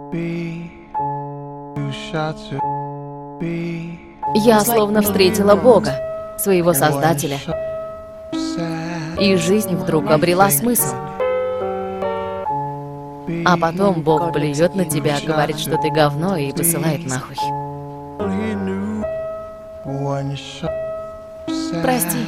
Я словно встретила Бога, своего Создателя, и жизнь вдруг обрела смысл. А потом Бог блюет на тебя, говорит, что ты говно, и посылает нахуй. Прости.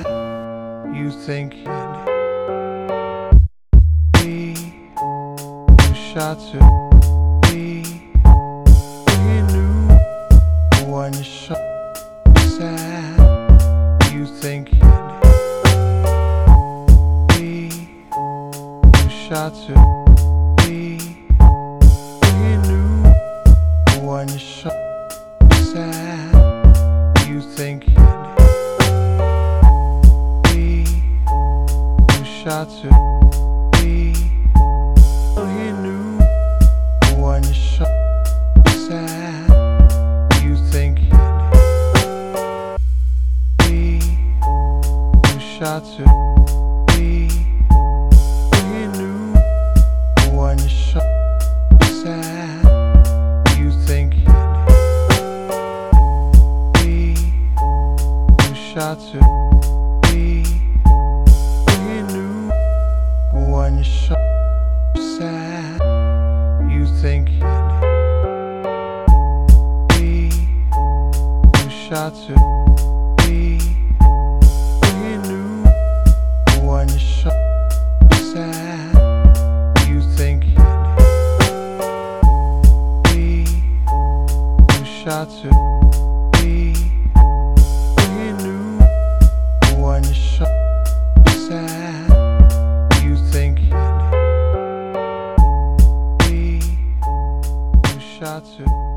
Shots